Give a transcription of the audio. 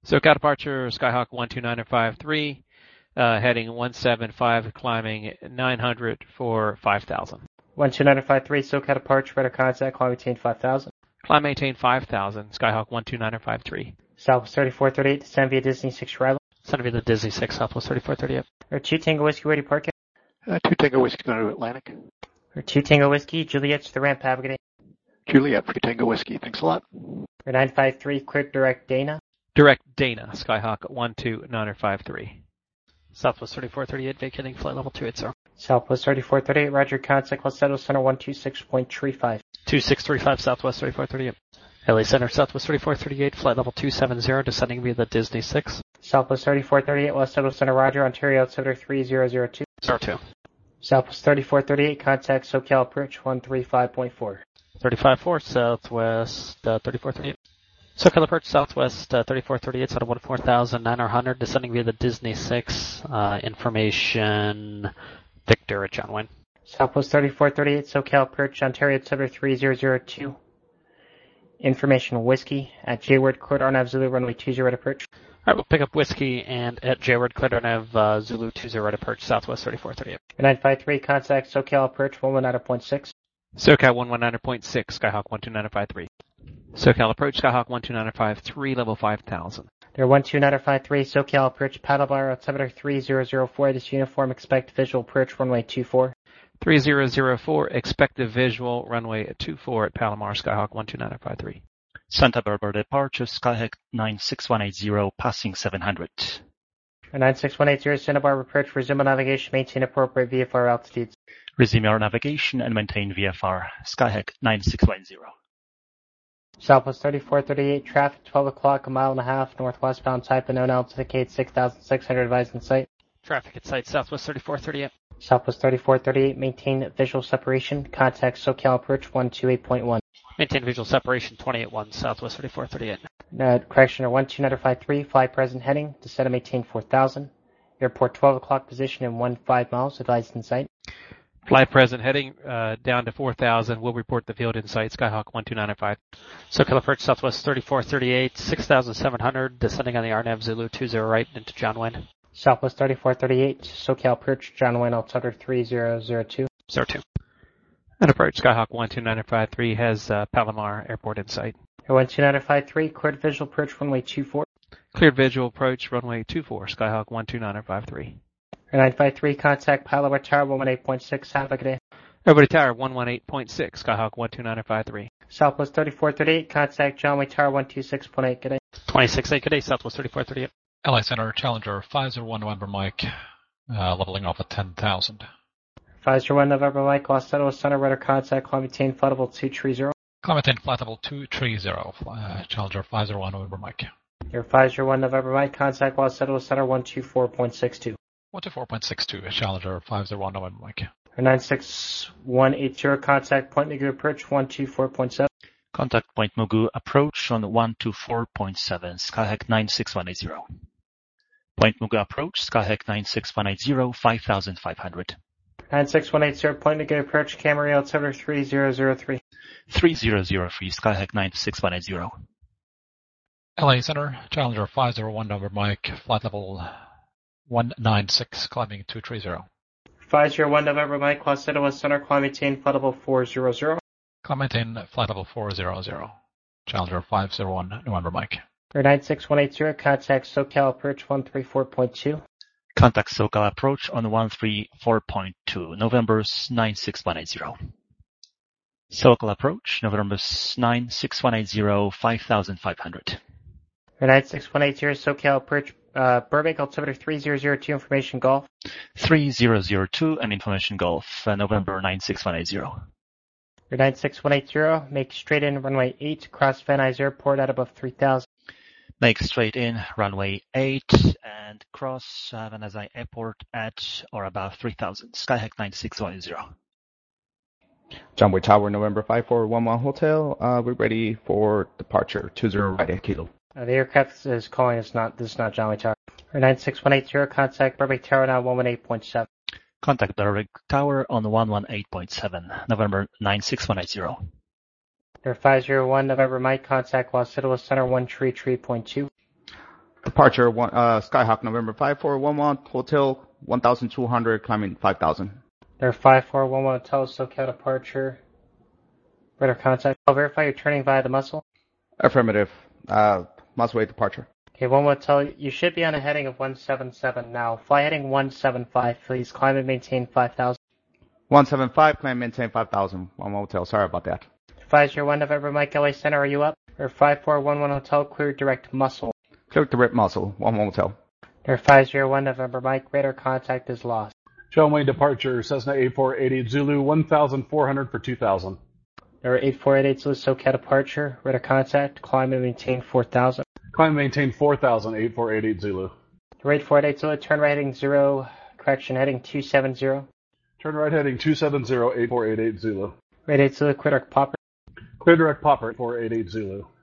SoCal departure, Skyhawk 12953, heading 175, climbing 900 for 5,000. 12953, SoCal departure, radar contact, climb maintain 5,000. Climb maintain 5,000, Skyhawk 12953. Southwest 3438, descend via Disney 6 arrival. Descend via the Disney 6, Southwest 3438. Or 2 Tango Whiskey, ready park it. 2 Tango Whiskey, going to Atlantic. Or 2 Tango Whiskey, Juliet to the ramp, have a good day. Juliet, 3 Tango Whiskey, thanks a lot. Or 953, cleared direct Dana. Direct Dana, Skyhawk 12953. Southwest 3438, vacating flight level 280. Southwest 3438, roger, contact Los Angeles Center 126.35. 2635, Southwest 3438. LA Center, Southwest 3438, flight level 270, descending via the Disney 6. Southwest 3438, Los Angeles Center, roger, Ontario, altimeter 3002. 02. Southwest 3438, contact SoCal approach 135.4. 35-4, Southwest 3438. SoCal approach, Southwest 3438, out of 14,900, descending via the Disney 6. Information, Victor at John Wayne. Southwest 3438, SoCal approach, Ontario, altimeter 3002. Information, Whiskey at J-Word, cleared RNAV Zulu, runway 20 right approach. Alright, we'll pick up Whiskey and at J-Word, cleared RNAV Zulu 20 right approach, Southwest 3438. 953, contact SoCal approach 119.6. SoCal 119.6, Skyhawk 12953. SoCal approach, Skyhawk 12953, level 5,000. There 12953, SoCal approach, paddle bar, altimeter 3004, this uniform, expect visual approach, runway 24. 3004, expect a visual, runway 24 at Palomar, Skyhawk 12953. Santa Barbara departure, Skyhawk 96180, passing 700. 96180, Santa Barbara approach, resume navigation, maintain appropriate VFR altitudes. Resume your navigation and maintain VFR, Skyhawk 9610. Southwest 3438, traffic 12 o'clock, a mile and a half, northwestbound, type unknown, altitude 6,600, advised in sight. Traffic at site, Southwest 3438. Southwest 3438, maintain visual separation, contact SoCal approach 128.1. Maintain visual separation 281, Southwest 3438. Correction, 12953, fly present heading, descend and maintain 4,000. Airport 12 o'clock position in 15 miles, advised in sight. Fly present heading down to 4,000. We'll report the field in sight, Skyhawk 12995. SoCal approach, Southwest 3438, 6,700, descending on the RNAV Zulu 20 right into John Wayne. Southwest 3438, SoCal approach, John Wayne, altimeter 3002. 02. And approach, Skyhawk 12953 has Palomar Airport in sight. 12953, cleared visual approach, runway 24. Cleared visual approach, runway 24, Skyhawk 12953. 953, contact Palomar Tower 118.6, have a good day. Everybody Tower 118.6, Skyhawk 12953. Southwest 3438, contact John Wayne Tower 126.8, good day. 26.8, good day, Southwest 3438. LA Center, Challenger 501 November Mike, leveling off at 10,000. 501 November Mike, Los Angeles Center, radar contact, climb maintain flight level 230. Climb maintain flight level 230, Challenger 501 November Mike. Your 501 November Mike, contact Los Angeles Center 124.62. 124.62, Challenger 501 November Mike. 96180, contact Point Mugu approach 124.7. Contact Point Mugu approach on 124.7, Skyhawk 96180. Point Mugu approach, Skyhawk 96180, 5,500. 96180, Point Mugu approach, Camarillo, altimeter 3003. 3003, Skyhawk 96180. LA Center, Challenger 501 November Mike, flight level 196, climbing 230. 501 November Mike, Los Angeles Center, climb maintain flight level 400. Climb maintain flight level 400, Challenger 501 November Mike. Or 96180, contact SoCal approach 134.2. Contact SoCal approach on 134.2, November 96180. SoCal approach, November 96180, 5,500. Or 96180, SoCal approach, Burbank, altimeter 3002, information golf. 3002 and information golf, November 96180. Or 96180, make straight in runway 8, cross Van Nuys Airport at above 3000. Make straight in runway 8 and cross Van Nuys Airport at or above 3000. Skyhawk 9610. John Wayne Tower, November 5411 Hotel. We're ready for departure 20 right at Kilo. The aircraft is calling us this is not John Wayne Tower. Or 96180, contact Burbank Tower now 118.7. Contact Burbank Tower on 118.7, November 96180. Or 501 November Mike, contact Los Angeles Center 133.2. Departure Skyhawk November 5411 Hotel 1200 climbing 5000. Air 5411 Hotel SoCal departure. Radar contact. I'll verify you're turning via the muscle. Affirmative. Muscle departure. Okay, 11 Hotel, you should be on a heading of 177 now. Fly heading 175, please. Climb and maintain 5000. 175 climb maintain 5000. 11 Hotel. Sorry about that. 501 November Mike LA Center, are you up? Air 5411 Hotel, clear direct muscle. Clear direct muscle. 11 Hotel. Air 501 November Mike, radar contact is lost. Runway departure, Cessna 8488 Zulu, 1,400 for 2,000. Air 8488 Zulu SoCal departure, radar contact, climb and maintain 4000. Climb and maintain 4,000, 8488 Zulu. Air 8488 Zulu, turn right heading 0, correction, heading 270. Turn right heading 270, 8488 Zulu. Radiate Zulu, clear direct popper. Clear direct popper, 488 Zulu.